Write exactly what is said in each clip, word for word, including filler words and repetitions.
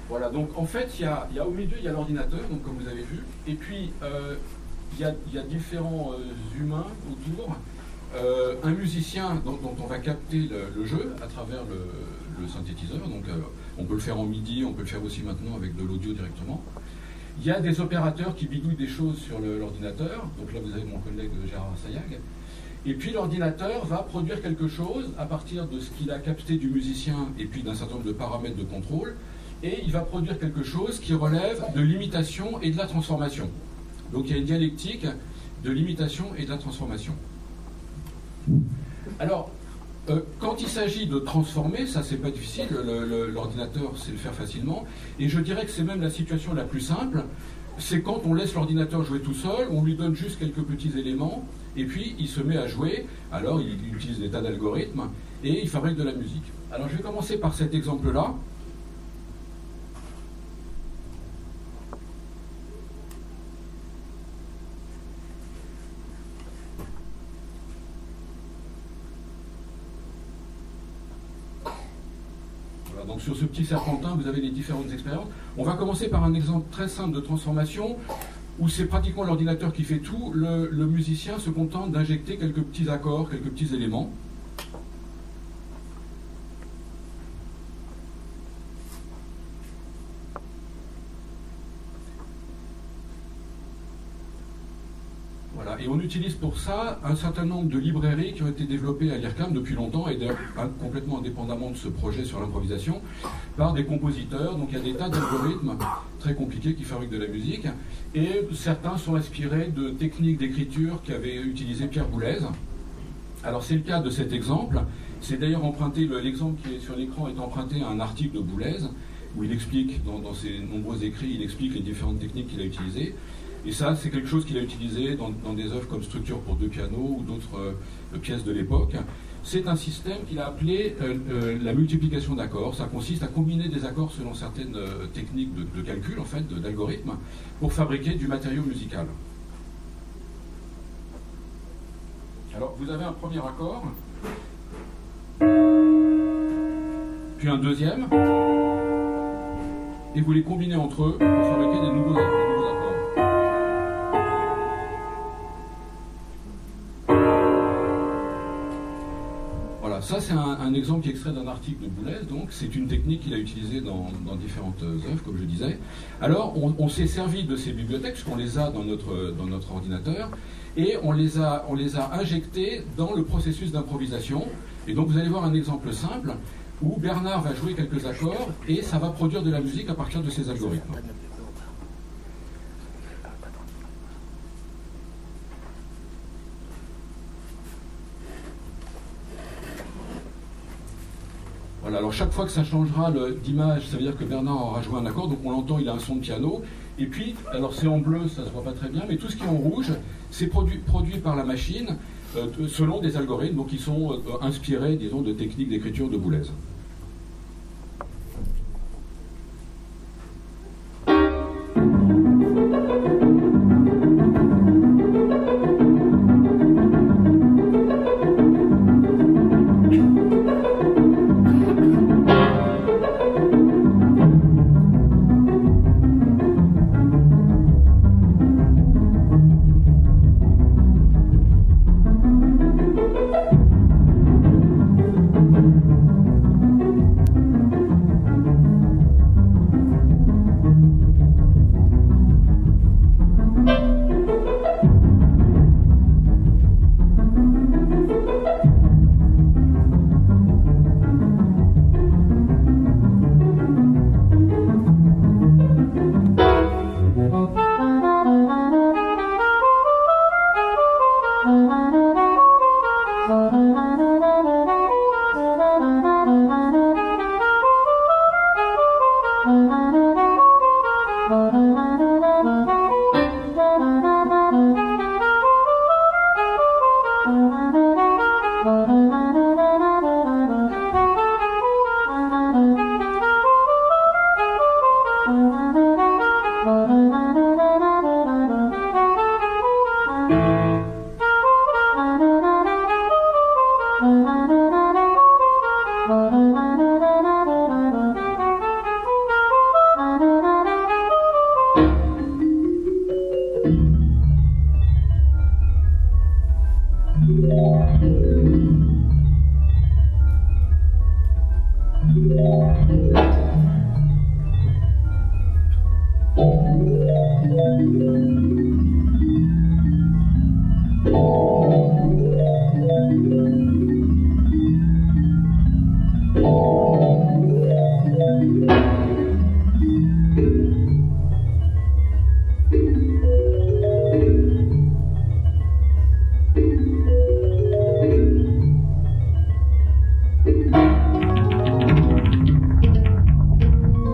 Voilà, donc en fait, il y a, il y a au milieu, il y a l'ordinateur, donc comme vous avez vu, et puis euh, il, y a, il y a différents euh, humains autour, euh, un musicien dont, dont on va capter le, le jeu à travers le, le synthétiseur, donc euh, on peut le faire en MIDI, on peut le faire aussi maintenant avec de l'audio directement. Il y a des opérateurs qui bidouillent des choses sur l'ordinateur, donc là vous avez mon collègue Gérard Sayag, et puis l'ordinateur va produire quelque chose à partir de ce qu'il a capté du musicien et puis d'un certain nombre de paramètres de contrôle, et il va produire quelque chose qui relève de l'imitation et de la transformation. Donc il y a une dialectique de l'imitation et de la transformation. Alors, euh, quand il s'agit de transformer, ça c'est pas difficile, l'ordinateur sait le faire facilement, et je dirais que c'est même la situation la plus simple, c'est quand on laisse l'ordinateur jouer tout seul, on lui donne juste quelques petits éléments, et puis il se met à jouer, alors il, il utilise des tas d'algorithmes, et il fabrique de la musique. Alors je vais commencer par cet exemple-là. Donc sur ce petit serpentin, vous avez les différentes expériences. On va commencer par un exemple très simple de transformation où c'est pratiquement l'ordinateur qui fait tout. Le, le musicien se contente d'injecter quelques petits accords, quelques petits éléments. Voilà. Et on utilise pour ça un certain nombre de librairies qui ont été développées à l'I R C A M depuis longtemps et d'ailleurs complètement indépendamment de ce projet sur l'improvisation par des compositeurs. Donc il y a des tas d'algorithmes très compliqués qui fabriquent de la musique et certains sont inspirés de techniques d'écriture qu'avait utilisé Pierre Boulez. Alors c'est le cas de cet exemple. C'est d'ailleurs emprunté, l'exemple qui est sur l'écran est emprunté à un article de Boulez où il explique, dans, dans ses nombreux écrits, il explique les différentes techniques qu'il a utilisées. Et ça, c'est quelque chose qu'il a utilisé dans, dans des œuvres comme Structure pour deux pianos ou d'autres euh, pièces de l'époque. C'est un système qu'il a appelé euh, euh, la multiplication d'accords. Ça consiste à combiner des accords selon certaines euh, techniques de, de calcul, en fait, d'algorithme, pour fabriquer du matériau musical. Alors, vous avez un premier accord, puis un deuxième, et vous les combinez entre eux pour fabriquer des nouveaux accords. Ça, c'est un, un exemple qui est extrait d'un article de Boulez, donc c'est une technique qu'il a utilisée dans, dans différentes œuvres, comme je disais. Alors, on, on s'est servi de ces bibliothèques, puisqu'on les a dans notre, dans notre ordinateur, et on les a, on les a injectées dans le processus d'improvisation. Et donc, vous allez voir un exemple simple, où Bernard va jouer quelques accords, et ça va produire de la musique à partir de ces algorithmes. Voilà, alors chaque fois que ça changera d'image, ça veut dire que Bernard aura joué un accord, donc on l'entend, il a un son de piano, et puis, alors c'est en bleu, ça se voit pas très bien, mais tout ce qui est en rouge, c'est produit, produit par la machine, euh, selon des algorithmes, donc qui sont euh, inspirés, disons, de techniques d'écriture de Boulez.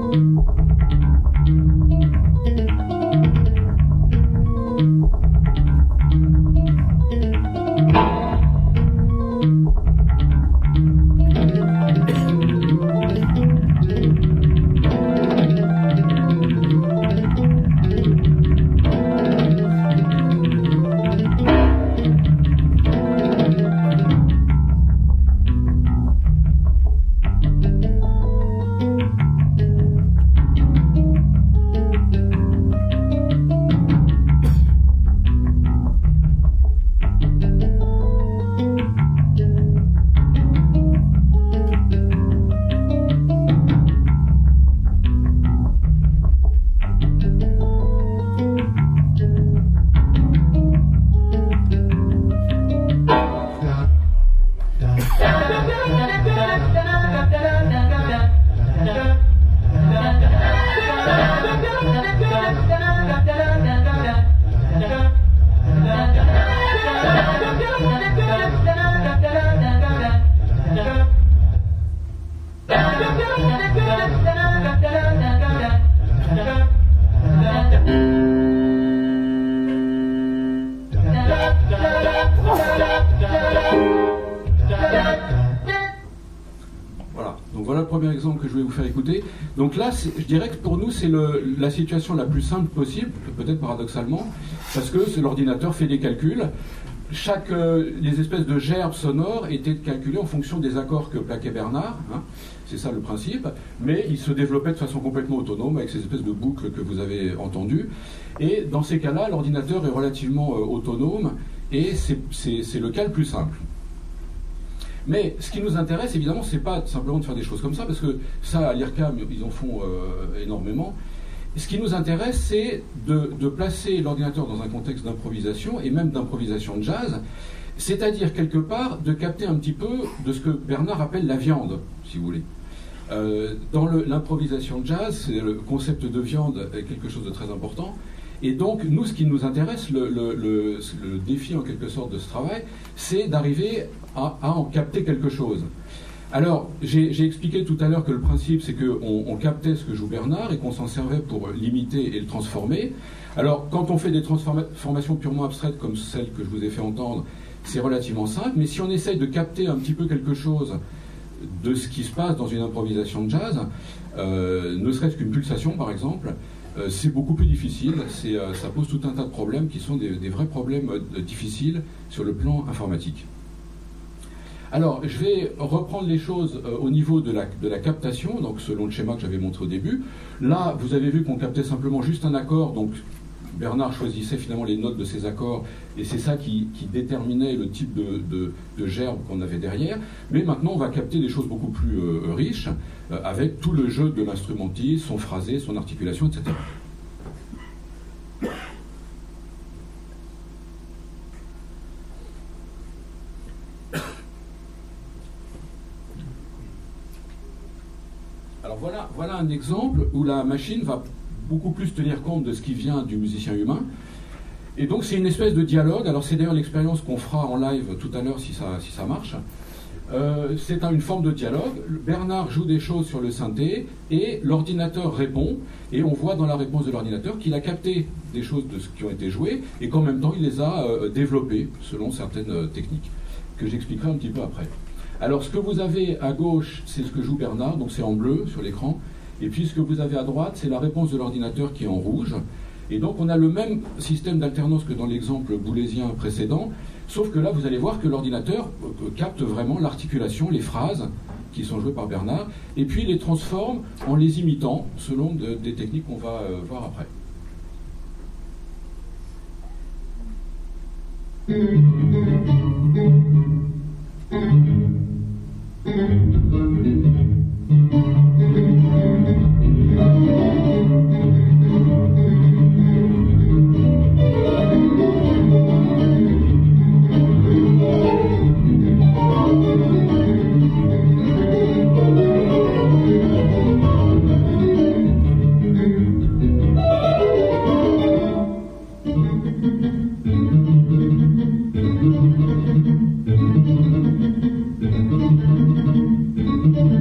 exemple que je vais vous faire écouter. Donc là, je dirais que pour nous, c'est la situation la plus simple possible, peut-être paradoxalement, parce que l'ordinateur fait des calculs. Chaque, euh, les espèces de gerbes sonores étaient calculées en fonction des accords que plaquait Bernard, hein, c'est ça le principe, mais il se développait de façon complètement autonome avec ces espèces de boucles que vous avez entendues. Et dans ces cas-là, l'ordinateur est relativement euh, autonome et c'est le cas le plus simple. Mais ce qui nous intéresse, évidemment, c'est pas simplement de faire des choses comme ça, parce que ça, à l'I R C A M, ils en font euh, énormément. Ce qui nous intéresse, c'est de, de placer l'ordinateur dans un contexte d'improvisation, et même d'improvisation de jazz, c'est-à-dire, quelque part, de capter un petit peu de ce que Bernard appelle la viande, si vous voulez. Euh, dans l'improvisation de jazz, le concept de viande est quelque chose de très important. Et donc, nous, ce qui nous intéresse, le, le, le, le défi en quelque sorte de ce travail, c'est d'arriver à, à en capter quelque chose. Alors, j'ai expliqué tout à l'heure que le principe, c'est qu'on on captait ce que joue Bernard et qu'on s'en servait pour l'imiter et le transformer. Alors, quand on fait des transformations purement abstraites comme celles que je vous ai fait entendre, c'est relativement simple, mais si on essaye de capter un petit peu quelque chose de ce qui se passe dans une improvisation de jazz, euh, ne serait-ce qu'une pulsation par exemple, euh, c'est beaucoup plus difficile, euh, ça pose tout un tas de problèmes qui sont des, des vrais problèmes euh, difficiles sur le plan informatique. Alors, je vais reprendre les choses euh, au niveau de la, de la captation, donc selon le schéma que j'avais montré au début. Là, vous avez vu qu'on captait simplement juste un accord, donc Bernard choisissait finalement les notes de ces accords, et c'est ça qui, qui déterminait le type de, de, de gerbe qu'on avait derrière. Mais maintenant, on va capter des choses beaucoup plus euh, riches, euh, avec tout le jeu de l'instrumentisme, son phrasé, son articulation, et cetera. Alors voilà, voilà un exemple où la machine va beaucoup plus tenir compte de ce qui vient du musicien humain. Et donc c'est une espèce de dialogue. Alors c'est d'ailleurs l'expérience qu'on fera en live tout à l'heure si ça, si ça marche. Euh, c'est une forme de dialogue. Bernard joue des choses sur le synthé et l'ordinateur répond. Et on voit dans la réponse de l'ordinateur qu'il a capté des choses de ce qui ont été jouées et qu'en même temps il les a euh, développées selon certaines euh, techniques que j'expliquerai un petit peu après. Alors ce que vous avez à gauche, c'est ce que joue Bernard, donc c'est en bleu sur l'écran. Et puis ce que vous avez à droite, c'est la réponse de l'ordinateur qui est en rouge. Et donc on a le même système d'alternance que dans l'exemple boulésien précédent, sauf que là vous allez voir que l'ordinateur capte vraiment l'articulation, les phrases qui sont jouées par Bernard, et puis les transforme en les imitant selon de, des techniques qu'on va euh, voir après. Thank you.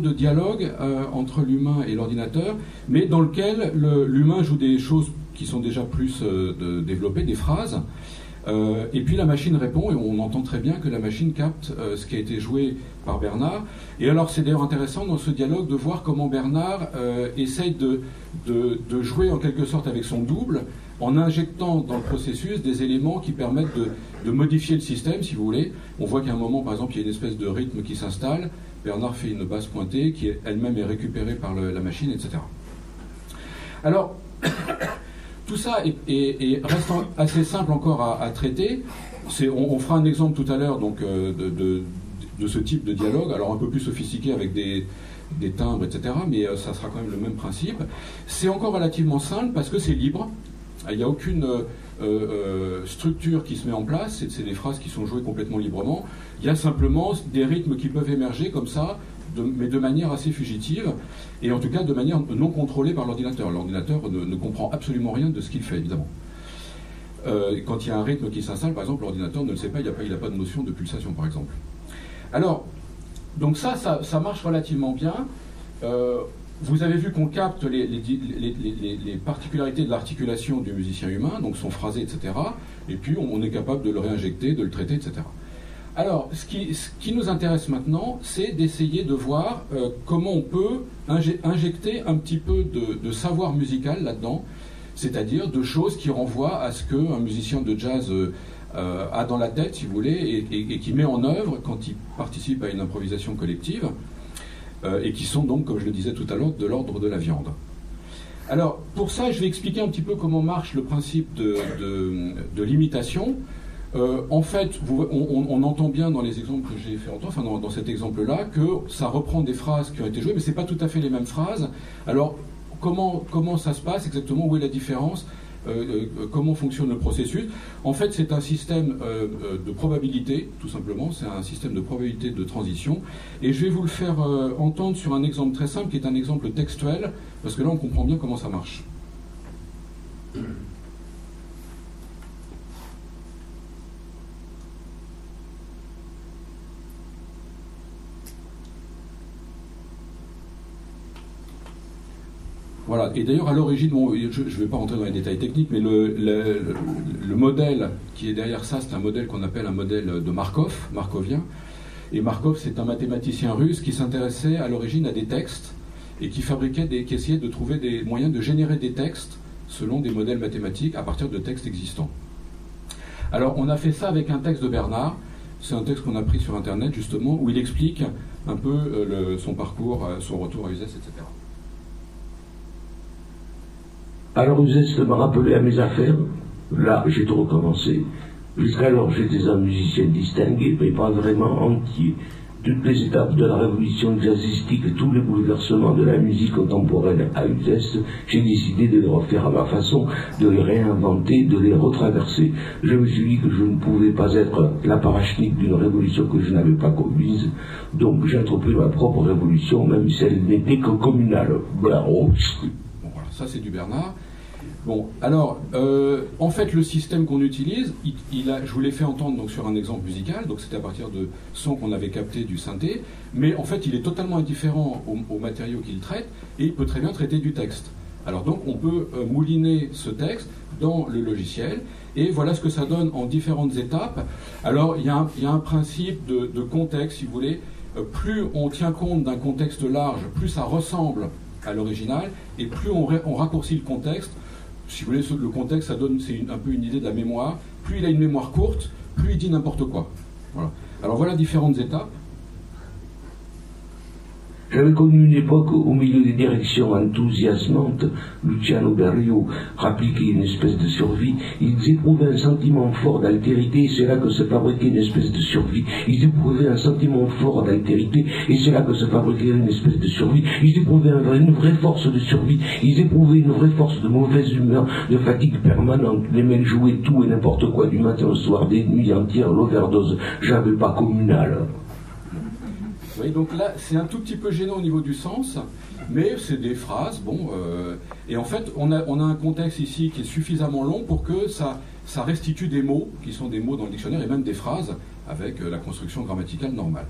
de dialogue euh, entre l'humain et l'ordinateur, mais dans lequel l'humain joue des choses qui sont déjà plus euh, de, développées, des phrases, euh, et puis la machine répond, et on entend très bien que la machine capte euh, ce qui a été joué par Bernard. Et alors c'est d'ailleurs intéressant dans ce dialogue de voir comment Bernard euh, essaye de, de, de jouer en quelque sorte avec son double, en injectant dans le processus des éléments qui permettent de, de modifier le système, si vous voulez. On voit qu'à un moment, par exemple, il y a une espèce de rythme qui s'installe, Bernard fait une basse pointée qui elle-même est récupérée par le, la machine, et cetera. Alors, tout ça est, est, est, reste assez simple encore à, à traiter. On, on fera un exemple tout à l'heure donc euh, de, de, de ce type de dialogue, alors un peu plus sophistiqué avec des, des timbres, et cetera, mais euh, ça sera quand même le même principe. C'est encore relativement simple parce que c'est libre. Il n'y a aucune euh, euh, structure qui se met en place, c'est des phrases qui sont jouées complètement librement. Il y a simplement des rythmes qui peuvent émerger comme ça, de, mais de manière assez fugitive, et en tout cas de manière non contrôlée par l'ordinateur. L'ordinateur ne, ne comprend absolument rien de ce qu'il fait, évidemment. Euh, quand il y a un rythme qui s'installe, par exemple, l'ordinateur ne le sait pas, il n'a pas, pas de notion de pulsation, par exemple. Alors, donc ça, ça, ça marche relativement bien. Euh, Vous avez vu qu'on capte les, les, les, les, les particularités de l'articulation du musicien humain, donc son phrasé, et cetera. Et puis on, on est capable de le réinjecter, de le traiter, et cetera. Alors, ce qui, ce qui nous intéresse maintenant, c'est d'essayer de voir euh, comment on peut injecter un petit peu de, de savoir musical là-dedans, c'est-à-dire de choses qui renvoient à ce qu'un musicien de jazz euh, euh, a dans la tête, si vous voulez, et, et, et qui met en œuvre quand il participe à une improvisation collective. Et qui sont donc, comme je le disais tout à l'heure, de l'ordre de la viande. Alors, pour ça, je vais expliquer un petit peu comment marche le principe de, de, de l'imitation. Euh, en fait, vous, on, on entend bien dans les exemples que j'ai fait entendre, enfin dans, dans cet exemple-là, que ça reprend des phrases qui ont été jouées, mais ce n'est pas tout à fait les mêmes phrases. Alors, comment, comment ça se passe exactement? Où est la différence? Euh, euh, comment fonctionne le processus? En fait, c'est un système euh, de probabilité, tout simplement. C'est un système de probabilité de transition. Et je vais vous le faire euh, entendre sur un exemple très simple, qui est un exemple textuel, parce que là, on comprend bien comment ça marche. Voilà. Et d'ailleurs, à l'origine, bon, je ne vais pas rentrer dans les détails techniques, mais le, le, le, le modèle qui est derrière ça, c'est un modèle qu'on appelle un modèle de Markov, markovien. Et Markov, c'est un mathématicien russe qui s'intéressait à l'origine à des textes et qui fabriquait des, qui essayait de trouver des moyens de générer des textes selon des modèles mathématiques à partir de textes existants. Alors, on a fait ça avec un texte de Bernard. C'est un texte qu'on a pris sur Internet, justement, où il explique un peu le, son parcours, son retour à Uzès, et cetera. Alors Uzès m'a rappelé à mes affaires. Là, j'ai tout recommencé. Jusqu'alors, j'étais un musicien distingué, mais pas vraiment entier. Toutes les étapes de la révolution jazzistique et tous les bouleversements de la musique contemporaine à Uzès, j'ai décidé de les refaire à ma façon, de les réinventer, de les retraverser. Je me suis dit que je ne pouvais pas être la parachnik d'une révolution que je n'avais pas commise, donc j'ai entrepris ma propre révolution, même si elle n'était que communale. Bravo. Bon, voilà, ça c'est du Bernard. Bon, alors, euh, en fait, le système qu'on utilise, il, il a, je vous l'ai fait entendre donc, sur un exemple musical, donc c'était à partir de sons qu'on avait captés du synthé, mais en fait, il est totalement indifférent aux, aux matériaux qu'il traite, et il peut très bien traiter du texte. Alors donc, on peut euh, mouliner ce texte dans le logiciel, et voilà ce que ça donne en différentes étapes. Alors, il y a un, il y a un principe de, de contexte, si vous voulez. Euh, plus on tient compte d'un contexte large, plus ça ressemble à l'original, et plus on, on raccourcit le contexte. Si vous voulez, le contexte, ça donne c'est un peu une idée de la mémoire. Plus il a une mémoire courte, plus il dit n'importe quoi. Voilà. Alors voilà différentes étapes. J'avais connu une époque au milieu des directions enthousiasmantes, Luciano Berio rappliquait une espèce de survie. Ils éprouvaient un sentiment fort d'altérité, et c'est là que se fabriquait une espèce de survie. Ils éprouvaient un sentiment fort d'altérité, et c'est là que se fabriquait une espèce de survie. Ils éprouvaient une vraie force de survie. Ils éprouvaient une vraie force de mauvaise humeur, de fatigue permanente. Les mecs jouaient tout et n'importe quoi, du matin au soir, des nuits entières, l'overdose. J'avais pas communal. Vous voyez, donc là, c'est un tout petit peu gênant au niveau du sens, mais c'est des phrases, bon, euh, et en fait, on a, on a un contexte ici qui est suffisamment long pour que ça, ça restitue des mots, qui sont des mots dans le dictionnaire, et même des phrases, avec euh, la construction grammaticale normale.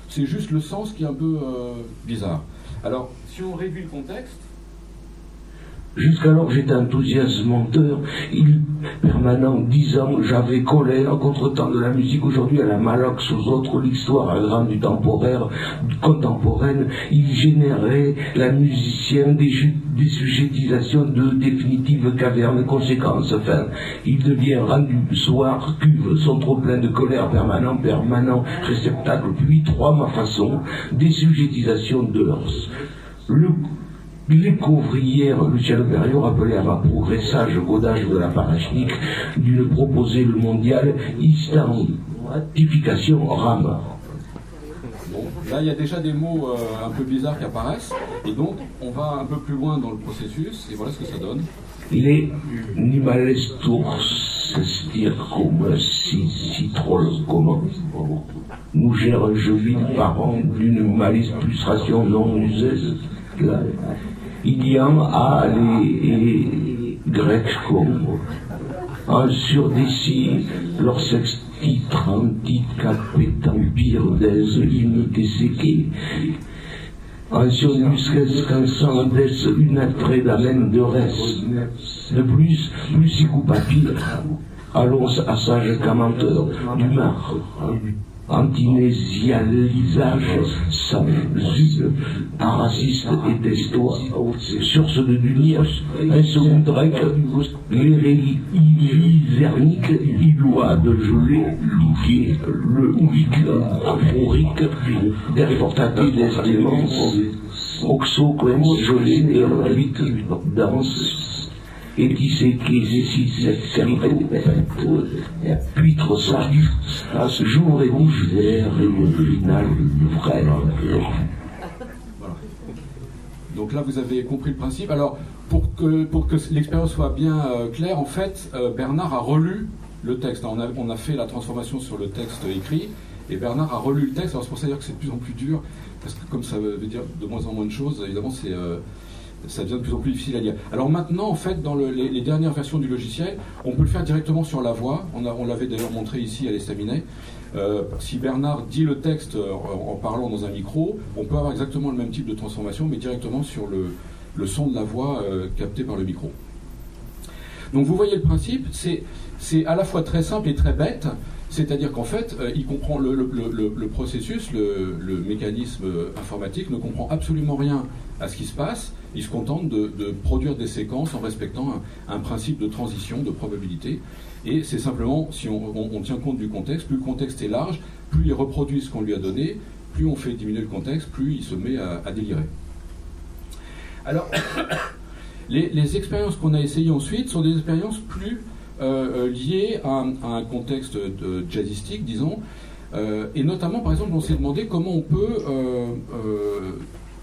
c'est juste le sens qui est un peu euh, bizarre. Alors, si on réduit le contexte... Jusqu'alors j'étais enthousiaste menteur, il permanent, disant j'avais colère, contre-temps de la musique, aujourd'hui à la malaxe aux autres, l'histoire à grande du temporaire, du contemporaine, il générait la musicienne des, des sujetisations de définitives cavernes, conséquences, enfin, il devient rendu soir, cuve, son trop plein de colère permanent, permanent, réceptacle, puis trois ma façon, des sujetisations de leurs. Le L'écouvrière Luciano Berio rappelait à ma progressage godage de la parachnique d'une proposer le mondial identification RAM. Bon, là il y a déjà des mots euh, un peu bizarres qui apparaissent, et donc on va un peu plus loin dans le processus, et voilà ce que ça donne. Les animales tours comme si citrol comment nous gère un joli parent d'une malice frustration non usée. Là, il y en a les Grecs comme en surdécis leur sexti trenti capet empire des unités séquées en sionusques cansant des une attrait d'amène de reste de plus plus si coup papier allons à sage commenteur du mar antinésialisage, samzule, raciste et testois, source de Dunias, un second grec, l'hérélivernique, ilois de gelée, qui le wick, aphorique, déportatif des démences, oxoquens, gelé, de rite, danse, et qui sait qui si cette carité puitre ça à ce jour et bouche vert et le final vrai. Voilà. Donc là vous avez compris le principe. Alors pour que, pour que l'expérience soit bien euh, claire, en fait euh, Bernard a relu le texte. On a, on a fait la transformation sur le texte écrit et Bernard a relu le texte. Alors c'est pour ça dire que c'est de plus en plus dur parce que comme ça veut dire de moins en moins de choses, évidemment c'est euh, ça devient de plus en plus difficile à lire. Alors maintenant, en fait, dans le, les, les dernières versions du logiciel, on peut le faire directement sur la voix. On, a, on l'avait d'ailleurs montré ici à l'estaminet. Euh, si Bernard dit le texte en, en parlant dans un micro, on peut avoir exactement le même type de transformation, mais directement sur le, le son de la voix euh, capté par le micro. Donc vous voyez le principe, c'est, c'est à la fois très simple et très bête. C'est-à-dire qu'en fait, euh, il comprend le, le, le, le processus, le, le mécanisme informatique ne comprend absolument rien à ce qui se passe. Il se contente de, de produire des séquences en respectant un, un principe de transition, de probabilité. Et c'est simplement, si on, on, on tient compte du contexte, plus le contexte est large, plus il reproduit ce qu'on lui a donné, plus on fait diminuer le contexte, plus il se met à, à délirer. Alors, les, les expériences qu'on a essayées ensuite sont des expériences plus Euh, lié à un, à un contexte de jazzistique, disons, euh, et notamment, par exemple, on s'est demandé comment on peut euh, euh,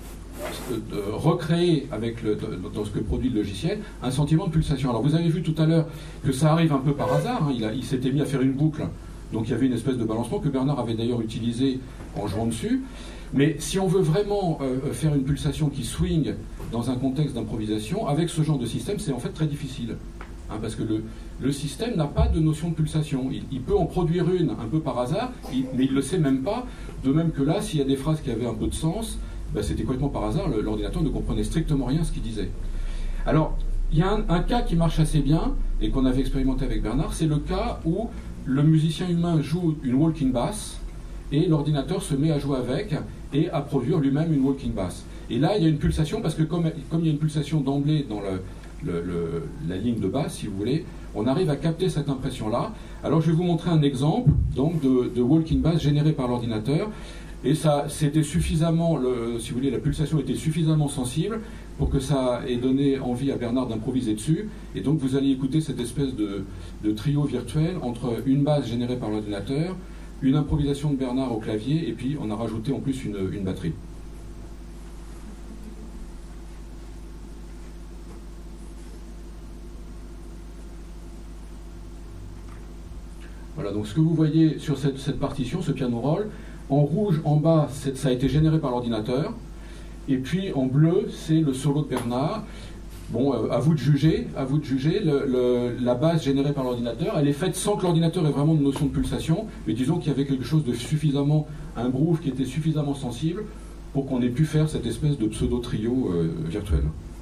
recréer avec le, dans ce que produit le logiciel un sentiment de pulsation. Alors vous avez vu tout à l'heure que ça arrive un peu par hasard, hein, il, a, il s'était mis à faire une boucle, donc il y avait une espèce de balancement que Bernard avait d'ailleurs utilisé en jouant dessus, mais si on veut vraiment euh, faire une pulsation qui swing dans un contexte d'improvisation, avec ce genre de système, c'est en fait très difficile. Hein, parce que le, le système n'a pas de notion de pulsation. Il, il peut en produire une un peu par hasard, il, mais il ne le sait même pas. De même que là, s'il y a des phrases qui avaient un peu de sens, ben c'était complètement par hasard. Le, l'ordinateur ne comprenait strictement rien à ce qu'il disait. Alors, il y a un, un cas qui marche assez bien, et qu'on avait expérimenté avec Bernard, c'est le cas où le musicien humain joue une walking bass, et l'ordinateur se met à jouer avec, et à produire lui-même une walking bass. Et là, il y a une pulsation, parce que comme, comme il y a une pulsation d'emblée dans le... Le, le, la ligne de basse, si vous voulez, on arrive à capter cette impression-là. Alors je vais vous montrer un exemple donc, de, de walking bass généré par l'ordinateur. Et ça, c'était suffisamment, le, si vous voulez, la pulsation était suffisamment sensible pour que ça ait donné envie à Bernard d'improviser dessus. Et donc vous allez écouter cette espèce de, de trio virtuel entre une basse générée par l'ordinateur, une improvisation de Bernard au clavier, et puis on a rajouté en plus une, une batterie. Voilà, donc ce que vous voyez sur cette, cette partition, ce piano roll, en rouge en bas, ça a été généré par l'ordinateur, et puis en bleu, c'est le solo de Bernard. Bon, euh, à vous de juger, à vous de juger. Le, le, la base générée par l'ordinateur, elle est faite sans que l'ordinateur ait vraiment de notion de pulsation, mais disons qu'il y avait quelque chose de suffisamment, un groove qui était suffisamment sensible pour qu'on ait pu faire cette espèce de pseudo-trio euh, virtuel.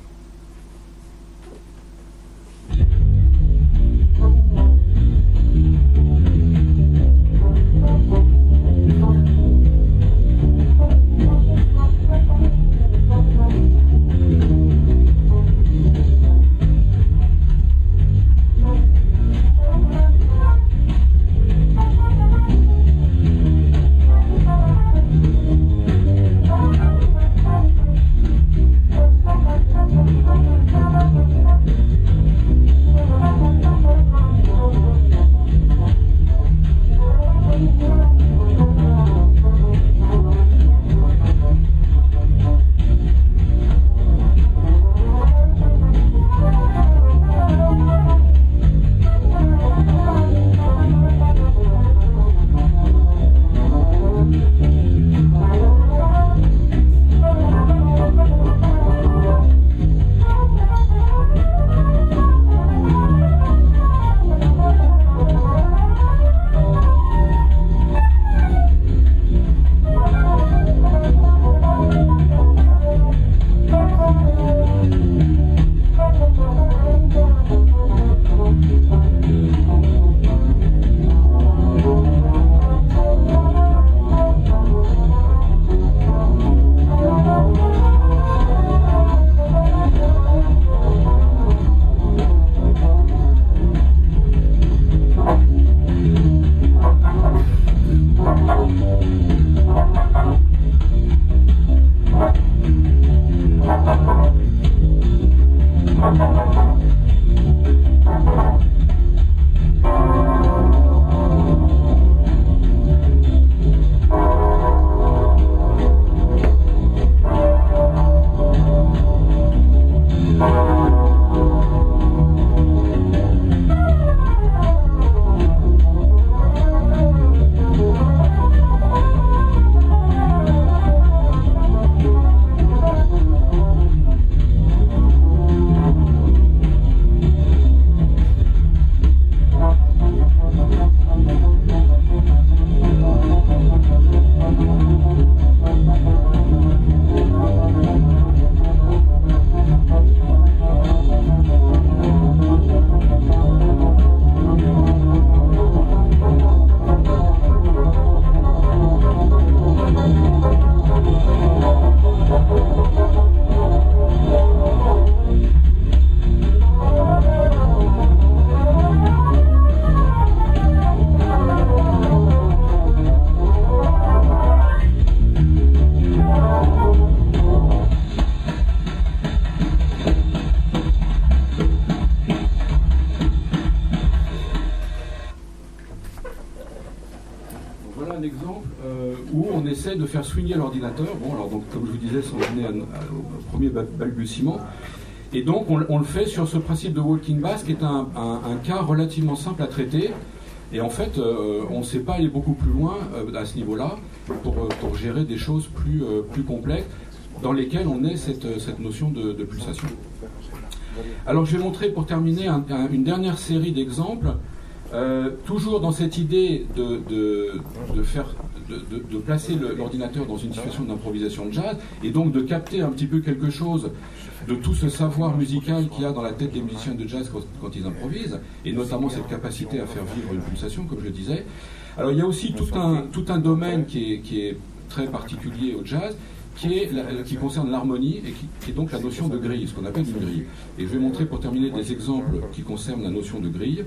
De faire swinguer l'ordinateur, bon alors donc comme je vous disais, sans donner au premier balbutiement, et donc on, on le fait sur ce principe de walking bass qui est un, un, un cas relativement simple à traiter, et en fait euh, on ne sait pas aller beaucoup plus loin euh, à ce niveau-là pour, pour gérer des choses plus, euh, plus complexes dans lesquelles on ait cette, cette notion de, de pulsation. Alors je vais montrer pour terminer un, un, une dernière série d'exemples. Euh, toujours dans cette idée de, de, de, faire, de, de, de placer l'ordinateur dans une situation d'improvisation de jazz, et donc de capter un petit peu quelque chose de tout ce savoir musical qu'il y a dans la tête des musiciens de jazz quand, quand ils improvisent, et notamment cette capacité à faire vivre une pulsation, comme je le disais. Alors il y a aussi tout un, tout un domaine qui est, qui est très particulier au jazz, qui, est la, qui concerne l'harmonie, et qui, qui est donc la notion de grille, ce qu'on appelle une grille. Et je vais montrer pour terminer des exemples qui concernent la notion de grille.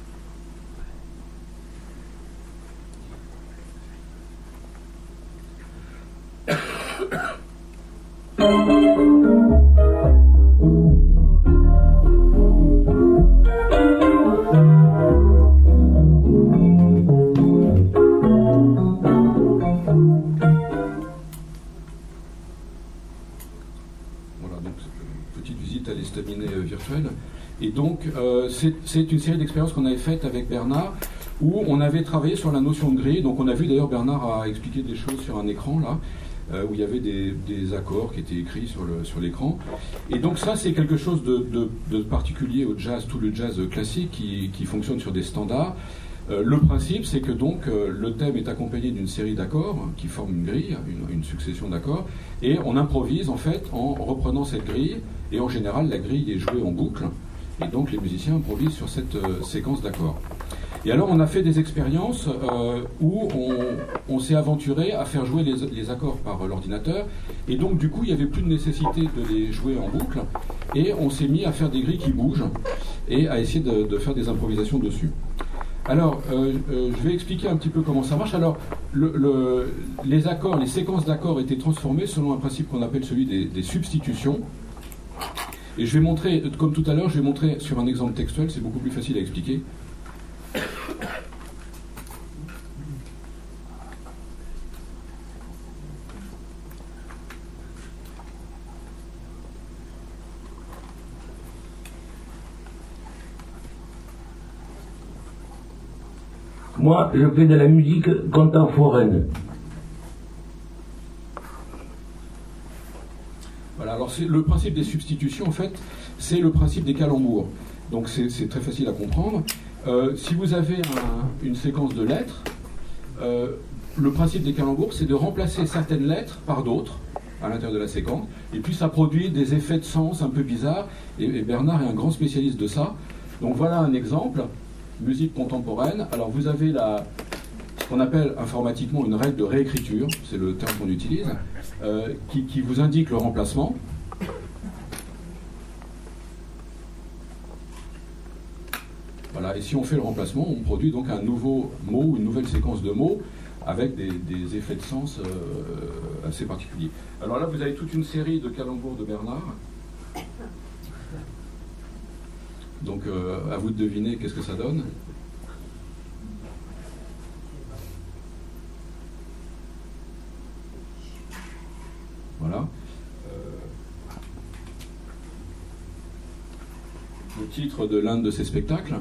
Et donc, euh, c'est une série d'expériences qu'on avait faites avec Bernard, où on avait travaillé sur la notion de grille. Donc, on a vu d'ailleurs Bernard a expliqué des choses sur un écran là. euh, où il y avait des, des accords qui étaient écrits sur, le, sur l'écran. Et donc ça, c'est quelque chose de, de, de particulier au jazz, tout le jazz classique qui, qui fonctionne sur des standards. Euh, le principe, c'est que donc euh, le thème est accompagné d'une série d'accords hein, qui forment une grille, une, une succession d'accords, et on improvise en fait en reprenant cette grille, et en général la grille est jouée en boucle, et donc les musiciens improvisent sur cette euh, séquence d'accords. Et alors on a fait des expériences euh, où on, on s'est aventuré à faire jouer les, les accords par l'ordinateur, et donc du coup il n'y avait plus de nécessité de les jouer en boucle, et on s'est mis à faire des grilles qui bougent, et à essayer de, de faire des improvisations dessus. Alors, euh, euh, je vais expliquer un petit peu comment ça marche. Alors, le, le, les accords, les séquences d'accords étaient transformées selon un principe qu'on appelle celui des, des substitutions. Et je vais montrer, comme tout à l'heure, je vais montrer sur un exemple textuel, c'est beaucoup plus facile à expliquer. Moi, je fais de la musique contemporaine. Voilà, alors c'est le principe des substitutions, en fait, c'est le principe des calembours. Donc c'est, c'est très facile à comprendre. Euh, si vous avez un, une séquence de lettres, euh, le principe des calembours, c'est de remplacer certaines lettres par d'autres à l'intérieur de la séquence, et puis ça produit des effets de sens un peu bizarres, et, et Bernard est un grand spécialiste de ça. Donc voilà un exemple. Musique contemporaine. Alors vous avez la, ce qu'on appelle informatiquement une règle de réécriture, c'est le terme qu'on utilise, euh, qui, qui vous indique le remplacement. Voilà, et si on fait le remplacement, on produit donc un nouveau mot, une nouvelle séquence de mots avec des, des effets de sens euh, assez particuliers. Alors là, vous avez toute une série de calembours de Bernard. Donc, euh, à vous de deviner qu'est-ce que ça donne. Voilà. Euh, le titre de l'un de ces spectacles.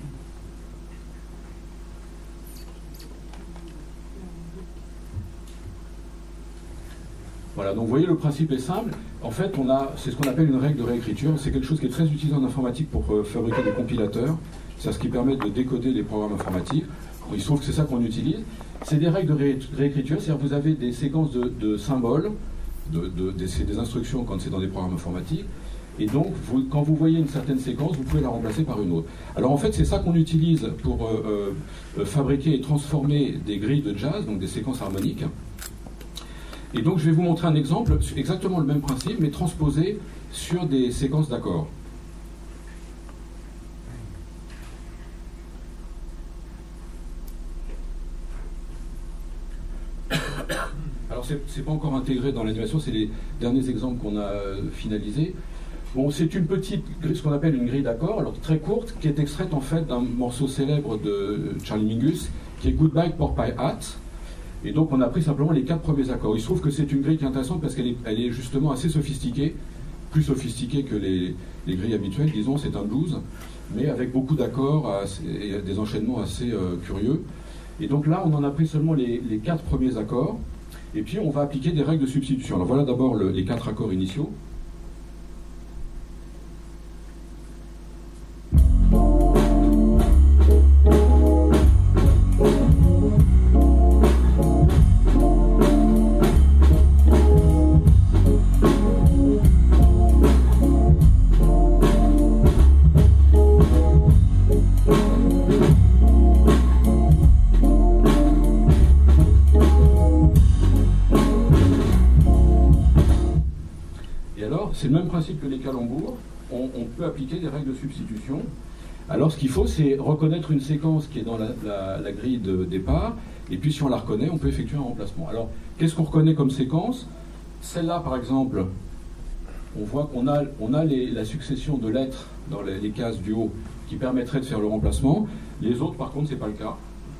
Voilà, donc vous voyez, le principe est simple. En fait, on a, c'est ce qu'on appelle une règle de réécriture. C'est quelque chose qui est très utilisé en informatique pour euh, fabriquer des compilateurs. C'est ce qui permet de décoder les programmes informatiques. Il se trouve que c'est ça qu'on utilise. C'est des règles de ré réécriture, c'est-à-dire que vous avez des séquences de, de symboles, de, de, des, c'est des instructions quand c'est dans des programmes informatiques. Et donc, vous, quand vous voyez une certaine séquence, vous pouvez la remplacer par une autre. Alors en fait, c'est ça qu'on utilise pour euh, euh, fabriquer et transformer des grilles de jazz, donc des séquences harmoniques. Et donc je vais vous montrer un exemple, exactement le même principe, mais transposé sur des séquences d'accords. Alors c'est pas encore intégré dans l'animation, c'est les derniers exemples qu'on a finalisés. Bon, c'est une petite, ce qu'on appelle une grille d'accords, alors très courte, qui est extraite en fait d'un morceau célèbre de Charlie Mingus, qui est Goodbye Porcupine Hat. Et donc on a pris simplement les quatre premiers accords. Il se trouve que c'est une grille qui est intéressante parce qu'elle est, elle est justement assez sophistiquée, plus sophistiquée que les, les grilles habituelles, disons, c'est un blues, mais avec beaucoup d'accords et des enchaînements assez euh, curieux. Et donc là, on en a pris seulement les, les quatre premiers accords, et puis on va appliquer des règles de substitution. Alors voilà d'abord le, les quatre accords initiaux. C'est le même principe que les calembours, on, on peut appliquer des règles de substitution. Alors ce qu'il faut, c'est reconnaître une séquence qui est dans la, la, la grille de départ, et puis si on la reconnaît, on peut effectuer un remplacement. Alors, qu'est-ce qu'on reconnaît comme séquence? Celle-là, par exemple, on voit qu'on a, on a les, la succession de lettres dans les, les cases du haut qui permettrait de faire le remplacement. Les autres, par contre, c'est pas le cas.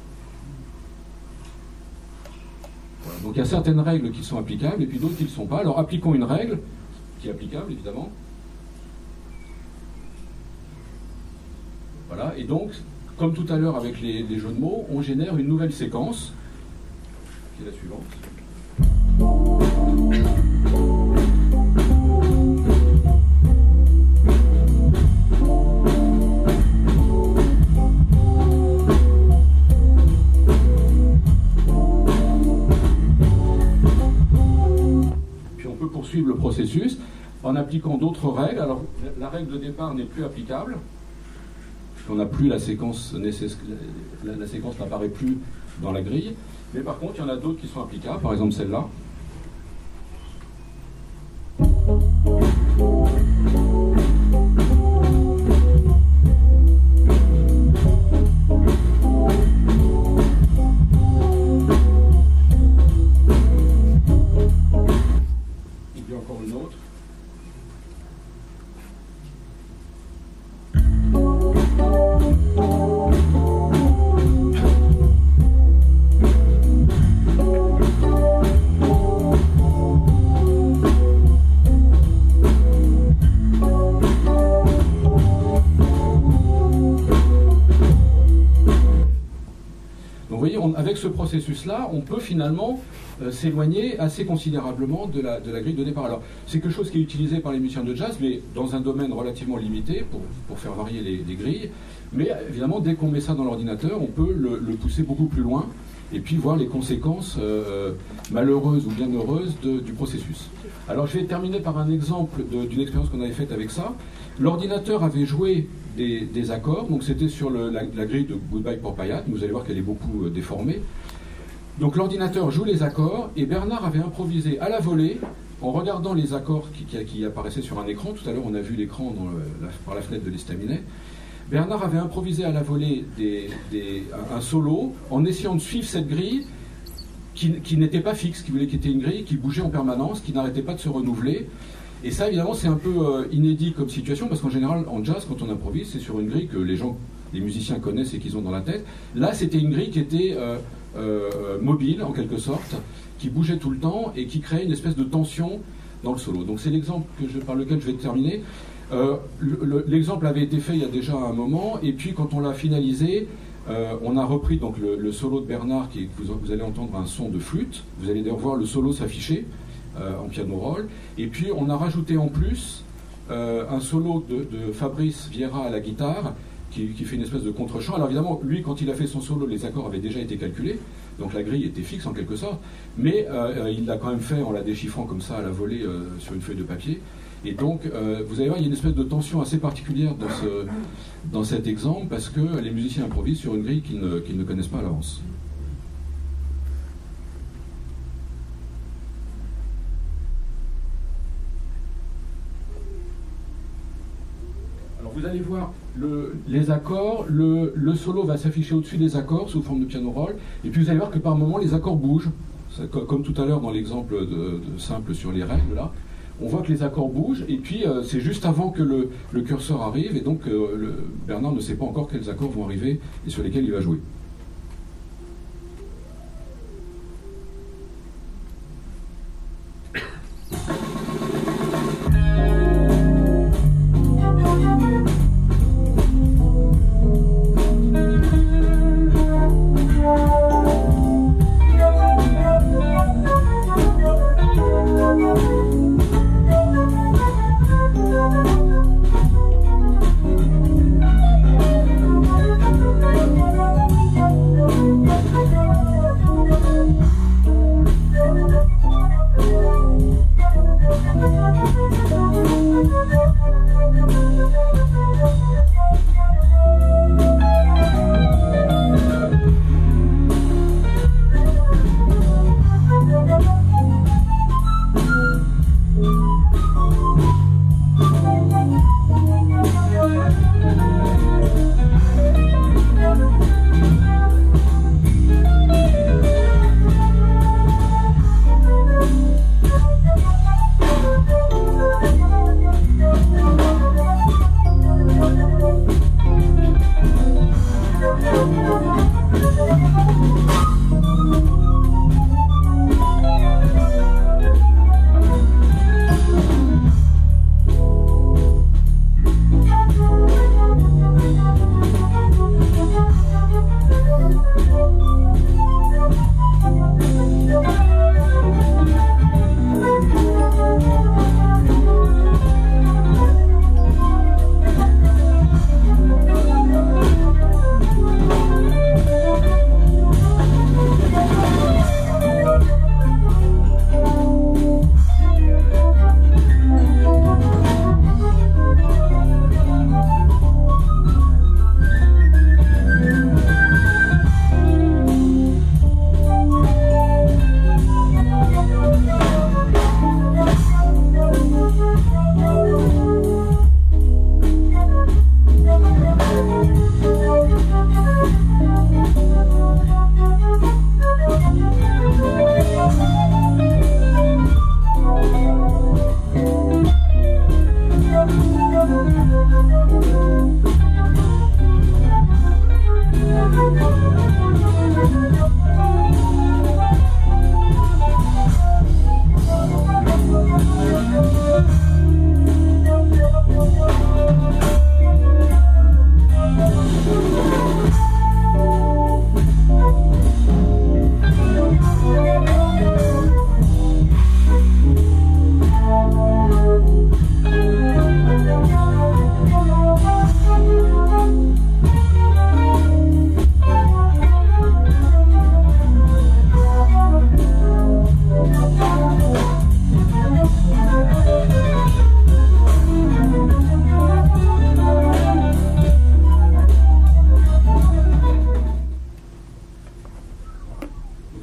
Voilà. Donc il y a certaines règles qui sont applicables, et puis d'autres qui ne le sont pas. Alors appliquons une règle qui est applicable, évidemment. Voilà, et donc, comme tout à l'heure avec les, les jeux de mots, on génère une nouvelle séquence, qui est la suivante. Le processus en appliquant d'autres règles. Alors la règle de départ n'est plus applicable, on n'a plus la séquence nécessaire, la, la séquence n'apparaît plus dans la grille, mais par contre il y en a d'autres qui sont applicables, par exemple celle-là. Avec ce processus-là, on peut finalement euh, s'éloigner assez considérablement de la, de la grille de départ. Alors, c'est quelque chose qui est utilisé par les musiciens de jazz, mais dans un domaine relativement limité, pour, pour faire varier les, les grilles. Mais évidemment, dès qu'on met ça dans l'ordinateur, on peut le, le pousser beaucoup plus loin, et puis voir les conséquences euh, malheureuses ou bien heureuses de, du processus. Alors, je vais terminer par un exemple d'une expérience qu'on avait faite avec ça. L'ordinateur avait joué Des, des accords, donc c'était sur le, la, la grille de Goodbye pour Payat, vous allez voir qu'elle est beaucoup euh, déformée. Donc l'ordinateur joue les accords, et Bernard avait improvisé à la volée, en regardant les accords qui, qui, qui apparaissaient sur un écran. Tout à l'heure on a vu l'écran par la fenêtre de l'estaminet. Bernard avait improvisé à la volée des, des, un, un solo, en essayant de suivre cette grille, qui, qui n'était pas fixe, qui voulait quitter une grille, qui bougeait en permanence, qui n'arrêtait pas de se renouveler. Et ça, évidemment, c'est un peu euh, inédit comme situation, parce qu'en général, en jazz, quand on improvise, c'est sur une grille que les gens, les musiciens connaissent et qu'ils ont dans la tête. Là, c'était une grille qui était euh, euh, mobile, en quelque sorte, qui bougeait tout le temps et qui créait une espèce de tension dans le solo. Donc c'est l'exemple que je, par lequel je vais terminer. Euh, L'exemple avait été fait il y a déjà un moment, et puis quand on l'a finalisé, euh, on a repris donc, le, le solo de Bernard, qui, vous, vous allez entendre un son de flûte. Vous allez d'ailleurs voir le solo s'afficher. Euh, en piano roll, et puis on a rajouté en plus euh, un solo de, de Fabrice Vieira à la guitare qui, qui fait une espèce de contre-champ. Alors évidemment, lui, quand il a fait son solo, les accords avaient déjà été calculés, donc la grille était fixe en quelque sorte, mais euh, il l'a quand même fait en la déchiffrant comme ça à la volée euh, sur une feuille de papier. Et donc, euh, vous allez voir, il y a une espèce de tension assez particulière dans, ce, dans cet exemple, parce que les musiciens improvisent sur une grille qu'ils ne, qu'ils ne connaissent pas à l'avance. Vous allez voir le, les accords, le, le solo va s'afficher au-dessus des accords sous forme de piano roll, et puis vous allez voir que par moment les accords bougent, ça, comme tout à l'heure dans l'exemple de, de simple sur les règles là, on voit que les accords bougent, et puis euh, c'est juste avant que le, le curseur arrive, et donc euh, le, Bernard ne sait pas encore quels accords vont arriver et sur lesquels il va jouer.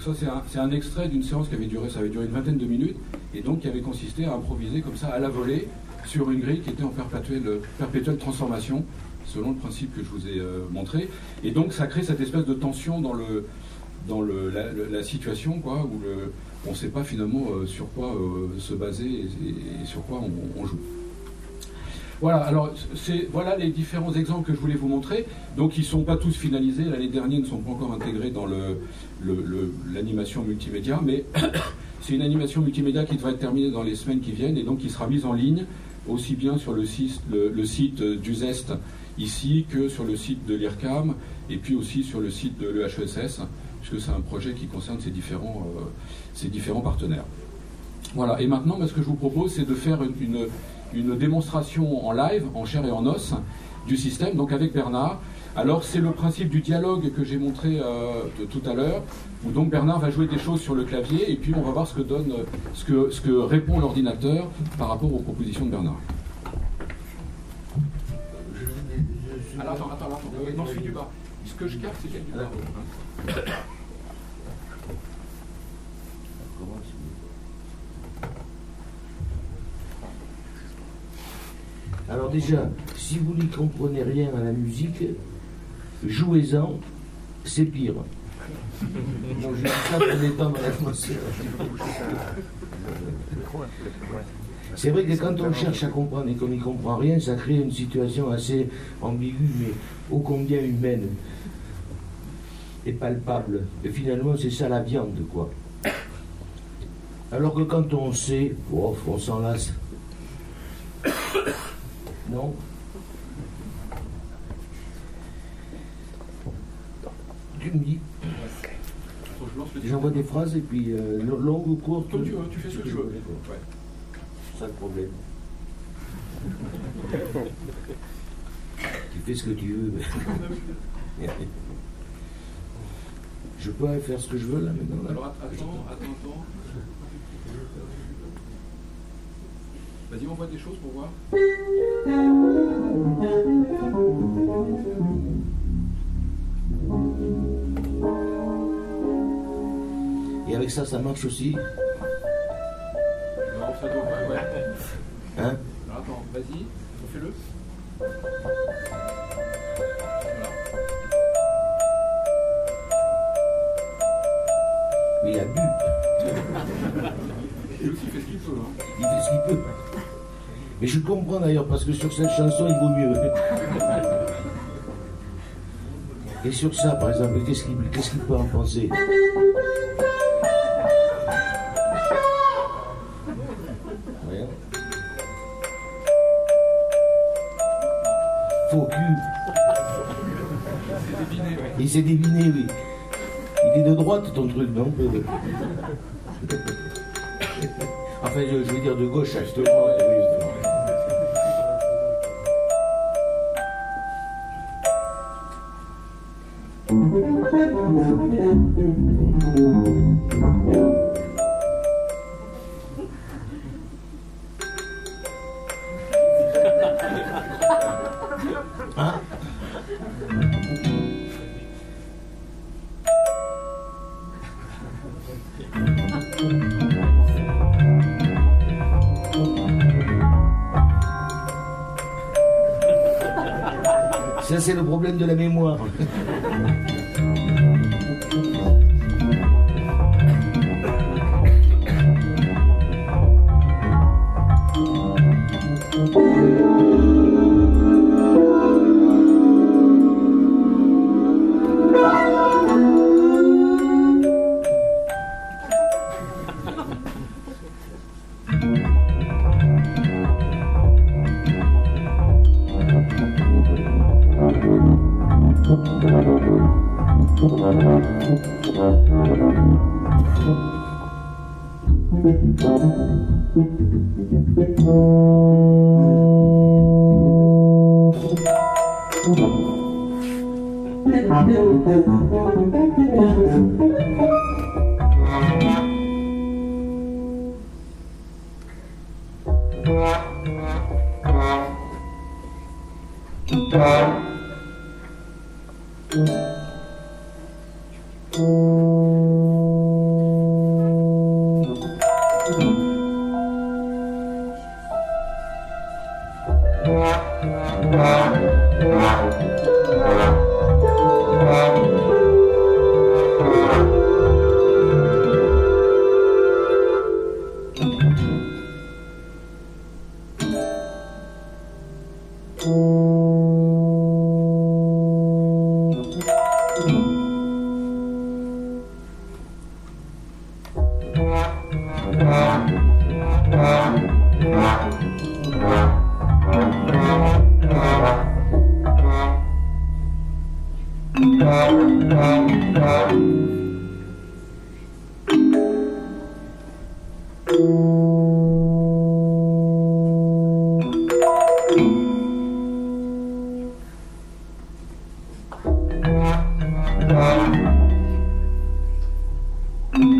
ça c'est un, c'est un extrait d'une séance qui avait duré, ça avait duré une vingtaine de minutes, et donc qui avait consisté à improviser comme ça à la volée sur une grille qui était en perpétuelle, perpétuelle transformation, selon le principe que je vous ai euh, montré. Et donc ça crée cette espèce de tension dans, le, dans le, la, la situation, quoi, où le, on ne sait pas finalement euh, sur quoi euh, se baser et, et sur quoi on, on joue. Voilà, alors c'est, voilà les différents exemples que je voulais vous montrer. Donc ils ne sont pas tous finalisés, là les derniers ne sont pas encore intégrés dans le, le, le, l'animation multimédia, mais c'est une animation multimédia qui devrait être terminée dans les semaines qui viennent et donc qui sera mise en ligne aussi bien sur le site, le, le site du Zest ici que sur le site de l'I R C A M et puis aussi sur le site de l'E H E S S, puisque c'est un projet qui concerne ces différents, euh, ces différents partenaires. Voilà, et maintenant ce que je vous propose c'est de faire une, une une démonstration en live, en chair et en os, du système, donc avec Bernard. Alors c'est le principe du dialogue que j'ai montré euh, tout à l'heure, où donc Bernard va jouer des choses sur le clavier, et puis on va voir ce que donne, ce que, ce que répond l'ordinateur par rapport aux propositions de Bernard. Alors attends, attends, attends, non, celui du bas. Ce que je capte, c'est celle du bas. Hein. Alors déjà, si vous n'y comprenez rien à la musique, jouez-en, c'est pire. Donc je dis ça pour détendre l'atmosphère. C'est vrai que quand on cherche à comprendre et qu'on n'y comprend rien, ça crée une situation assez ambiguë, mais ô combien humaine et palpable. Et finalement, c'est ça la viande, quoi. Alors que quand on sait, oh, on s'en lasse. Non. Tu me dis. J'envoie des phrases et puis euh, longues ou courtes. Comme tu veux, tu fais ce que tu veux. Ouais. C'est ça le problème. Tu fais ce que tu veux. Je peux faire ce que je veux là maintenant. Là. Alors attends, attends, attends. Vas-y, on voit des choses pour voir. Et avec ça, ça marche aussi? Non, ça doit pas, ouais. Hein? Alors attends, vas-y, refais-le. Mais il a bu. Lui aussi, il fait ce qu'il peut. Hein. Il fait ce qu'il peut. Mais je comprends d'ailleurs, parce que sur cette chanson, il vaut mieux. Et sur ça, par exemple, qu'est-ce qu'il qu'est-ce qu'il peut en penser? Rien. Faux cul. Il s'est débiné, oui. Il est de droite, ton truc, non? Enfin, je, je veux dire de gauche, justement. Hein? Ça, c'est le problème de la mémoire.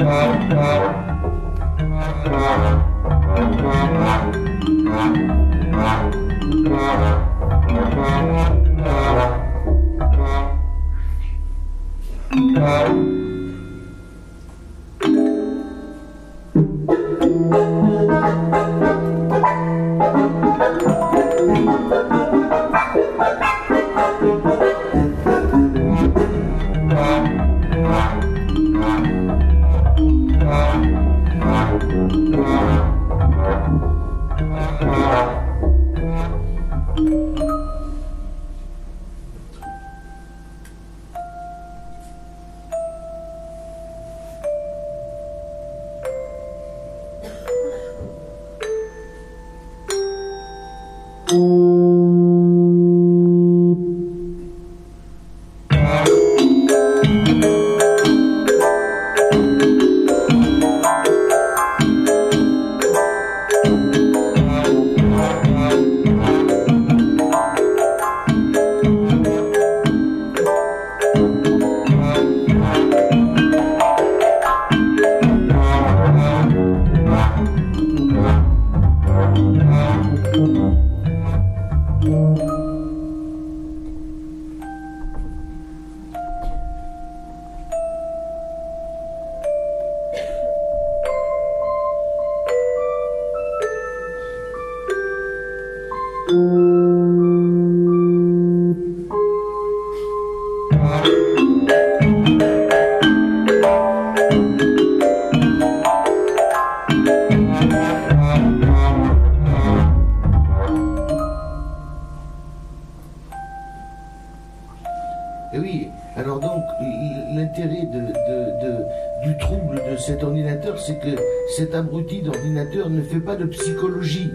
Et oui, alors donc, l'intérêt de, de, de, du trouble de cet ordinateur, c'est que cet abruti d'ordinateur ne fait pas de psychologie.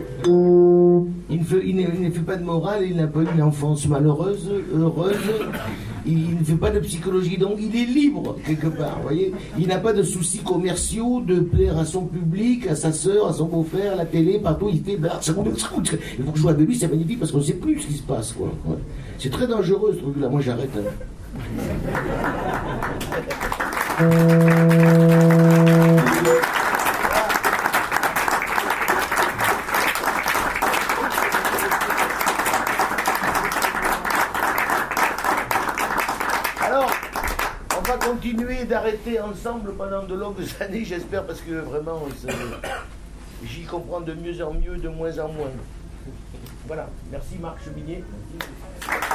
Il ne, fait, il, ne, il ne fait pas de morale, il n'a pas eu une enfance malheureuse, heureuse, il, il ne fait pas de psychologie, donc il est libre quelque part, vous voyez. Il n'a pas de soucis commerciaux, de plaire à son public, à sa sœur, à son beau-frère, à la télé, partout, il fait... Il faut jouer avec lui, c'est magnifique parce qu'on ne sait plus ce qui se passe, quoi. Ouais. C'est très dangereux ce truc-là, moi j'arrête. Hein. Alors, on va continuer d'arrêter ensemble pendant de longues années, j'espère, parce que vraiment, j'y comprends de mieux en mieux, de moins en moins. Voilà, merci Marc Cheminier. Merci.